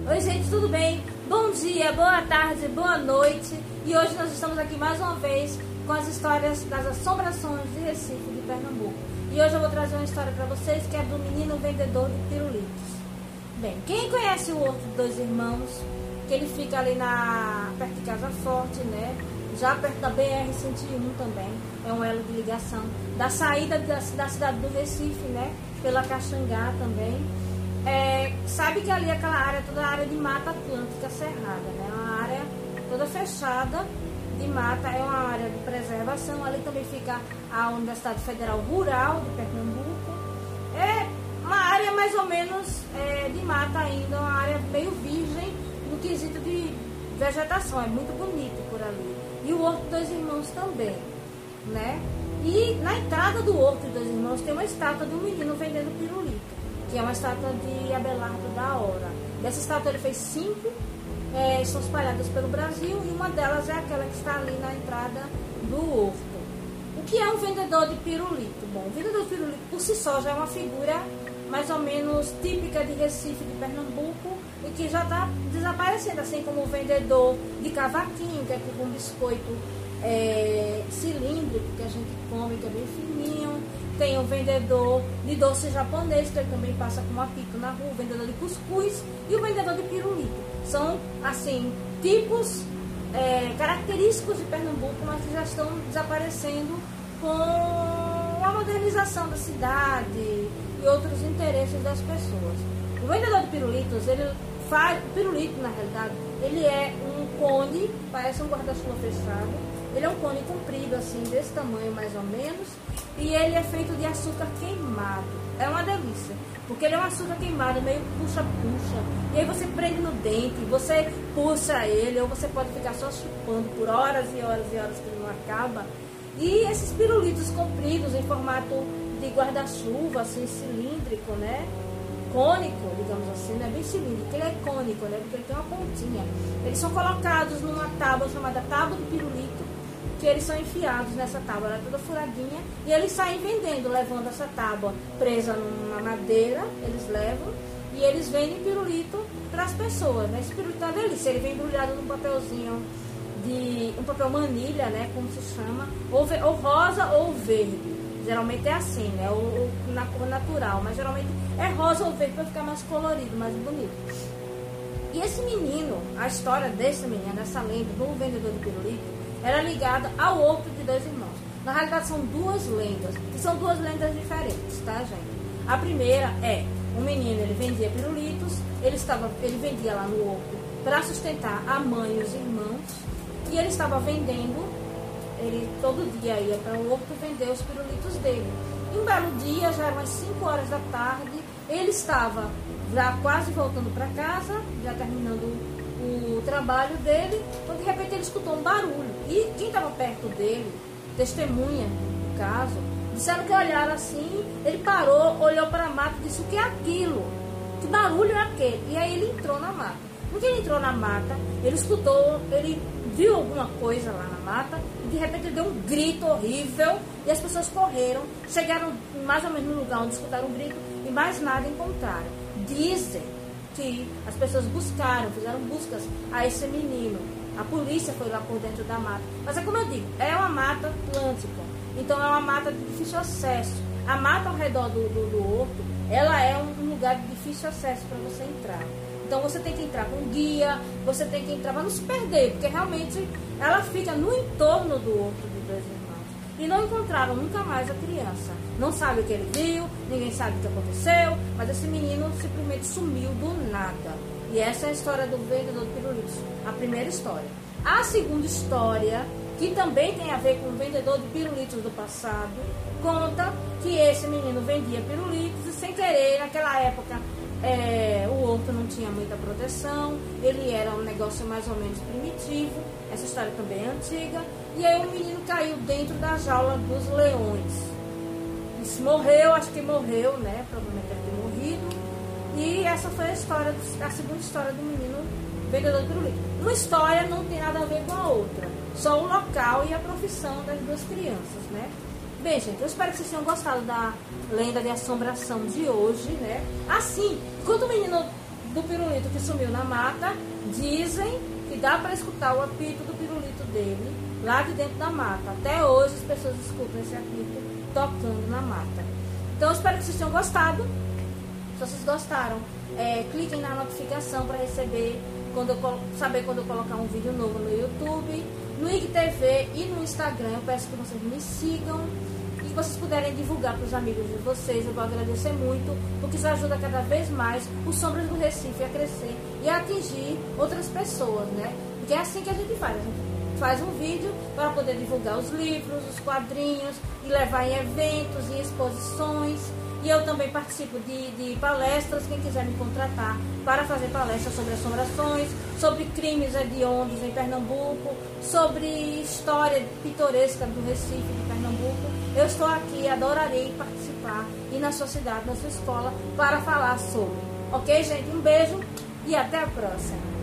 Oi gente, tudo bem? Bom dia, boa tarde, boa noite. E hoje nós estamos aqui mais uma vez com as histórias das assombrações de Recife, de Pernambuco. E hoje eu vou trazer uma história para vocês que é do menino vendedor de pirulitos. Bem, quem conhece o Horto dos Dois Irmãos, que ele fica ali perto de Casa Forte, né? Já perto da BR-101 também, é um elo de ligação da saída da cidade do Recife, né? Pela Caxangá também. Sabe que ali aquela área, toda a área de mata atlântica cerrada, né? Uma área toda fechada de mata, é uma área de preservação. Ali também fica a Universidade Federal Rural de Pernambuco. É uma área mais ou menos de mata ainda, uma área meio virgem no quesito de vegetação, é muito bonito por ali. E o Horto dos Dois Irmãos também, né? E na entrada do Horto dos Dois Irmãos tem uma estátua de um menino vendendo pirulito, que é uma estátua de Abelardo da Hora. Dessa estátua ele fez 5, são espalhadas pelo Brasil, e uma delas é aquela que está ali na entrada do Horto. O que é um vendedor de pirulito? Bom, o vendedor de pirulito por si só já é uma figura mais ou menos típica de Recife, de Pernambuco, e que já está desaparecendo, assim como o vendedor de cavaquinho, que é tipo um biscoito cilíndrico que a gente come, que é bem fininho. Tem o vendedor de doce japonês, que ele também passa com um apito na rua, o vendedor de cuscuz e o vendedor de pirulito. São, assim, tipos característicos de Pernambuco, mas que já estão desaparecendo com a modernização da cidade e outros interesses das pessoas. O vendedor de pirulitos, o pirulito, na realidade, ele é um cone, parece um guarda-chuva fechado. Ele é um cone comprido, assim, desse tamanho mais ou menos, e ele é feito de açúcar queimado. É uma delícia, porque ele é um açúcar queimado, meio puxa-puxa, e aí você prende no dente, você puxa ele, ou você pode ficar só chupando por horas e horas e horas que ele não acaba. E esses pirulitos compridos em formato de guarda-chuva, assim, cilíndrico, né? Cônico, digamos assim, não é bem cilíndrico, ele é cônico, né? Porque ele tem uma pontinha. Eles são colocados numa tábua chamada tábua do pirulito, que eles são enfiados nessa tábua, ela é toda furadinha, e eles saem vendendo, levando essa tábua presa numa madeira, eles levam, e eles vendem pirulito para as pessoas, né? Esse pirulito é uma delícia, ele vem embrulhado num papelzinho um papel manilha, né? Como se chama, ou rosa ou verde. Geralmente é assim, né? Ou na cor natural, mas geralmente é rosa ou verde para ficar mais colorido, mais bonito. E esse menino, a história desse menino, dessa lenda do vendedor de pirulito, era ligada ao Horto de Dois Irmãos. Na realidade são duas lendas, e são duas lendas diferentes, tá, gente? A primeira é, o menino, ele vendia pirulitos, ele vendia lá no Horto para sustentar a mãe e os irmãos, e ele estava vendendo, ele todo dia ia para o Horto vender os pirulitos dele. E um belo dia, já eram umas 5 horas da tarde, ele estava já quase voltando para casa, já terminando o trabalho dele, quando de repente ele escutou um barulho. E quem estava perto dele, testemunha do caso, disseram que olharam assim, ele parou, olhou para a mata e disse: o que é aquilo? Que barulho é aquele? E aí ele entrou na mata. Quando ele entrou na mata, ele escutou, ele viu alguma coisa lá na mata, e de repente ele deu um grito horrível, e as pessoas correram, chegaram mais ou menos no lugar onde escutaram o grito, e mais nada encontraram. Dizem que as pessoas fizeram buscas a esse menino. A polícia foi lá por dentro da mata. Mas é como eu digo, é uma mata atlântica, então é uma mata de difícil acesso. A mata ao redor do Horto, ela é um lugar de difícil acesso para você entrar. Então você tem que entrar com guia, você tem que entrar para não se perder, porque realmente ela fica no entorno do Horto dos Dois Irmãos. E não encontraram nunca mais a criança. Não sabe o que ele viu, ninguém sabe o que aconteceu, mas esse menino simplesmente sumiu do nada. E essa é a história do vendedor de pirulitos, a primeira história. A segunda história, que também tem a ver com o vendedor de pirulitos do passado, conta que esse menino vendia pirulitos e, sem querer, naquela época, o Horto não tinha muita proteção, ele era um negócio mais ou menos primitivo, essa história também é antiga, e aí o menino caiu dentro da jaula dos leões. E morreu, acho que morreu, né? Provavelmente deve ter morrido. E essa foi a segunda história do menino vendedor de pirulito. Uma história não tem nada a ver com a outra, só o local e a profissão das duas crianças, né? Bem, gente, eu espero que vocês tenham gostado da lenda de assombração de hoje, né? Assim, enquanto o menino do pirulito que sumiu na mata. Dizem que dá para escutar o apito do pirulito dele lá de dentro da mata. Até hoje as pessoas escutam esse apito tocando na mata. Então eu espero que vocês tenham gostado. Se vocês gostaram, cliquem na notificação para receber saber quando eu colocar um vídeo novo no YouTube, no IGTV e no Instagram. Eu peço que vocês me sigam e que vocês puderem divulgar para os amigos de vocês. Eu vou agradecer muito, porque isso ajuda cada vez mais o Sombras do Recife a crescer e a atingir outras pessoas, né? Porque é assim que a gente faz. A gente faz um vídeo para poder divulgar os livros, os quadrinhos e levar em eventos, em exposições. E eu também participo de palestras, quem quiser me contratar para fazer palestras sobre assombrações, sobre crimes hediondos em Pernambuco, sobre história pitoresca do Recife, de Pernambuco. Eu estou aqui, adorarei participar, ir na sua cidade, na sua escola, para falar sobre. Ok, gente? Um beijo e até a próxima.